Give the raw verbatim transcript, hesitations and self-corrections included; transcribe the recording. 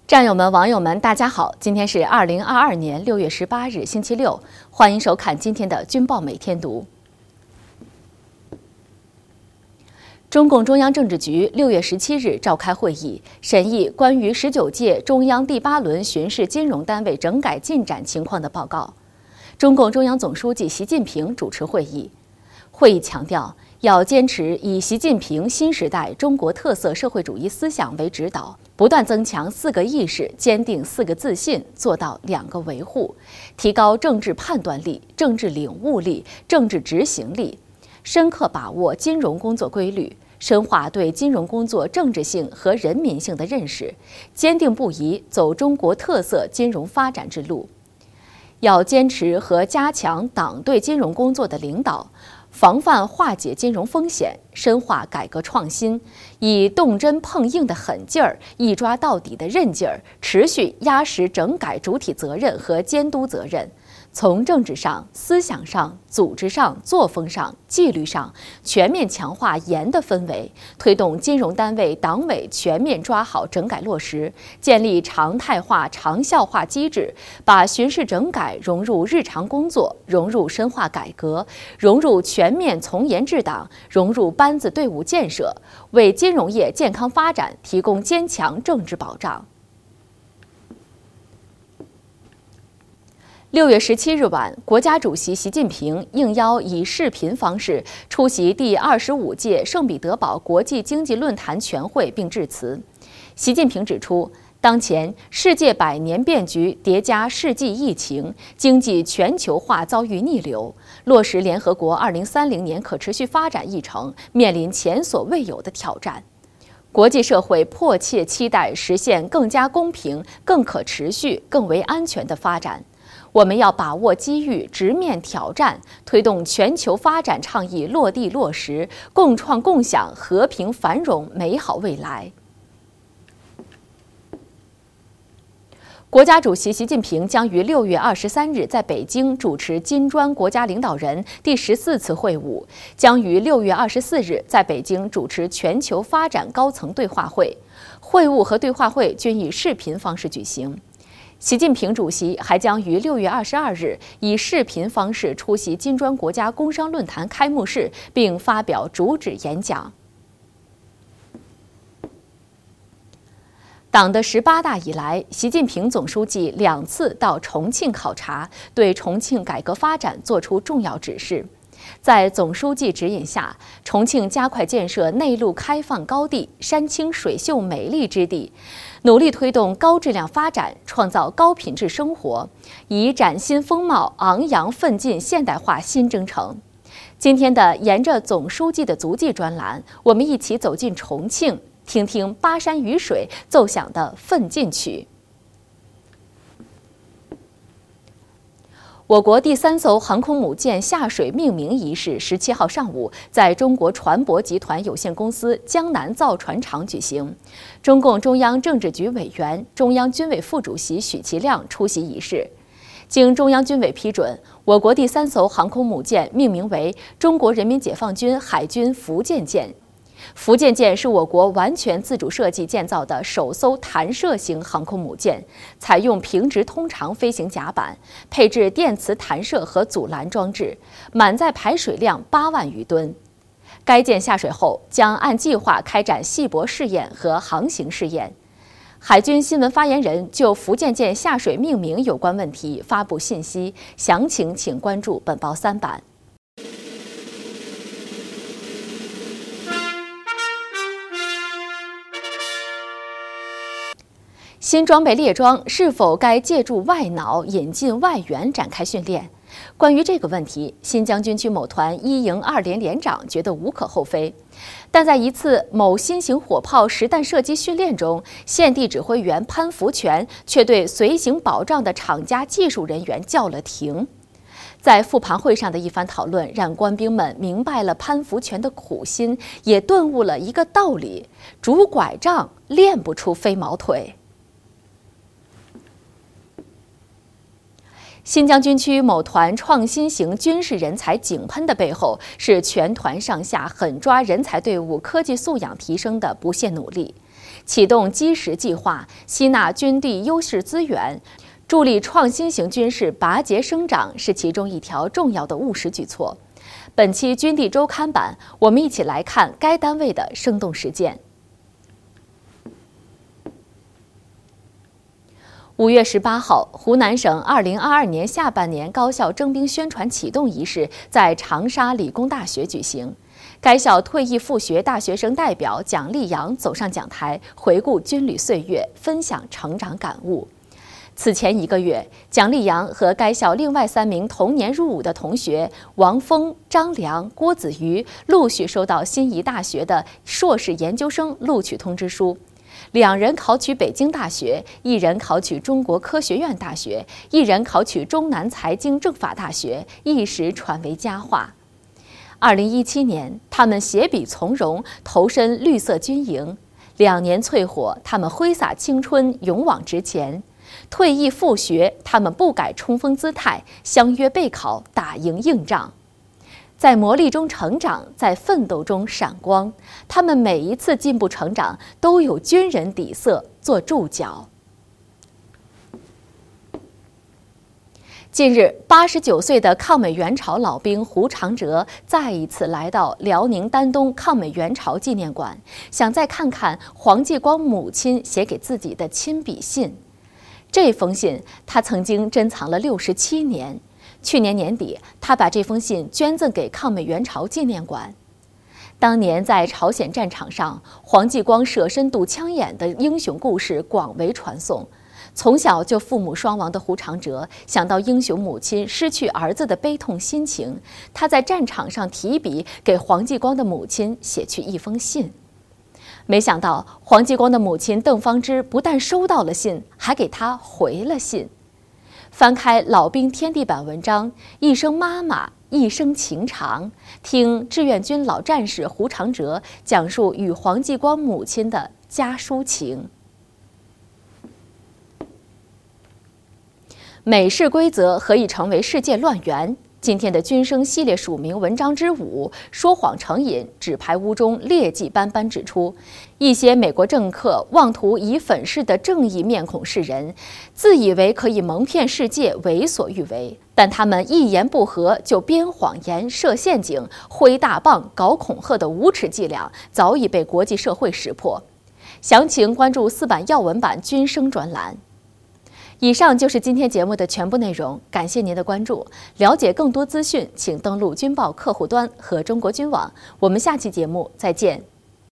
战友们、网友们，大家好！今天是二零二二年六月十八日，星期六，欢迎收看今天的军报每天读。中共中央政治局六月十七日召开会议，审议关于十九届中央第八轮巡视金融单位整改进展情况的报告。中共中央总书记习近平主持会议。会议强调，要坚持以习近平新时代中国特色社会主义思想为指导，不断增强四个意识，坚定四个自信，做到两个维护，提高政治判断力、政治领悟力、政治执行力，深刻把握金融工作规律，深化对金融工作政治性和人民性的认识，坚定不移走中国特色金融发展之路。要坚持和加强党对金融工作的领导，防范化解金融风险，深化改革创新，以动真碰硬的狠劲儿、一抓到底的韧劲儿，持续压实整改主体责任和监督责任，从政治上、思想上、组织上、作风上、纪律上全面强化严的氛围，推动金融单位党委全面抓好整改落实，建立常态化、长效化机制，把巡视整改融入日常工作，融入深化改革，融入全面从严治党，融入班子队伍建设，为金融业健康发展提供坚强政治保障。六月十七日晚，国家主席习近平应邀以视频方式出席第二十五届圣彼得堡国际经济论坛全会并致辞。习近平指出，当前世界百年变局叠加世纪疫情，经济全球化遭遇逆流，落实联合国二零三零年可持续发展议程面临前所未有的挑战。国际社会迫切期待实现更加公平、更可持续、更为安全的发展。我们要把握机遇，直面挑战，推动全球发展倡议落地落实，共创共享和平繁荣美好未来。国家主席习近平将于六月二十三日在北京主持金砖国家领导人第十四次会晤，将于六月二十四日在北京主持全球发展高层对话会。会晤和对话会均以视频方式举行。习近平主席还将于六月二十二日以视频方式出席金砖国家工商论坛开幕式，并发表主旨演讲。党的十八大以来，习近平总书记两次到重庆考察，对重庆改革发展作出重要指示。在总书记指引下，重庆加快建设内陆开放高地、山清水秀美丽之地，努力推动高质量发展，创造高品质生活，以崭新风貌昂扬奋进现代化新征程。今天的沿着总书记的足迹专栏，我们一起走进重庆，听听巴山雨水奏响的奋进曲。我国第三艘航空母舰下水命名仪式十七号上午在中国船舶集团有限公司江南造船厂举行。中共中央政治局委员、中央军委副主席许其亮出席仪式。经中央军委批准，我国第三艘航空母舰命名为中国人民解放军海军福建舰。福建舰是我国完全自主设计建造的首艘弹射型航空母舰，采用平直通长飞行甲板，配置电磁弹射和阻拦装置，满载排水量八万余吨。该舰下水后将按计划开展细泊试验和航行试验。海军新闻发言人就福建舰下水命名有关问题发布信息，详情请关注本报三版。新装备列装是否该借助外脑引进外援展开训练？关于这个问题，新疆军区某团一营二连连长觉得无可厚非，但在一次某新型火炮实弹射击训练中，现地指挥员潘福全却对随行保障的厂家技术人员叫了停。在复盘会上的一番讨论，让官兵们明白了潘福全的苦心，也顿悟了一个道理：拄拐杖练不出飞毛腿。 新疆军区某团创新型军事人才井喷的背后，是全团上下狠抓人才队伍科技素养提升的不懈努力。启动基石计划，吸纳军地优势资源，助力创新型军事拔节生长，是其中一条重要的务实举措。本期军地周刊版，我们一起来看该单位的生动实践。五月十八号，湖南省二零二二年下半年高校征兵宣传启动仪式在长沙理工大学举行。该校退役复学大学生代表蒋立阳走上讲台，回顾军旅岁月，分享成长感悟。此前一个月，蒋立阳和该校另外三名同年入伍的同学王峰、张良、郭子瑜陆续收到心仪大学的硕士研究生录取通知书。两人考取北京大学，一人考取中国科学院大学，一人考取中南财经政法大学，一时传为佳话。二零一七年，他们携笔从戎，投身绿色军营。两年淬火，他们挥洒青春，勇往直前。退役复学，他们不改冲锋姿态，相约备考，打赢硬仗。在磨砺中成长，在奋斗中闪光。他们每一次进步成长，都有军人底色做注脚。近日，八十九岁的抗美援朝老兵胡长哲再一次来到辽宁丹东抗美援朝纪念馆，想再看看黄继光母亲写给自己的亲笔信。这封信他曾经珍藏了六十七年。去年年底，他把这封信捐赠给抗美援朝纪念馆。当年在朝鲜战场上，黄继光舍身堵枪眼的英雄故事广为传颂。从小就父母双亡的胡长哲，想到英雄母亲失去儿子的悲痛心情，他在战场上提笔给黄继光的母亲写去一封信。没想到，黄继光的母亲邓芳芝不但收到了信，还给他回了信。翻开老兵天地版文章，一声妈妈，一生情长，听志愿军老战士胡长哲讲述与黄继光母亲的家书情。美式规则何以成为世界乱源？今天的军生系列署名文章之五，说谎成瘾，纸牌屋中劣迹斑斑指出，一些美国政客妄图以粉饰的正义面孔示人，自以为可以蒙骗世界，为所欲为。但他们一言不合就编谎言、设陷阱、挥大棒、搞恐吓的无耻伎俩，早已被国际社会识破。详情关注四版要闻版军生专栏。以上就是今天节目的全部内容，感谢您的关注。了解更多资讯，请登录军报客户端和中国军网。我们下期节目再见。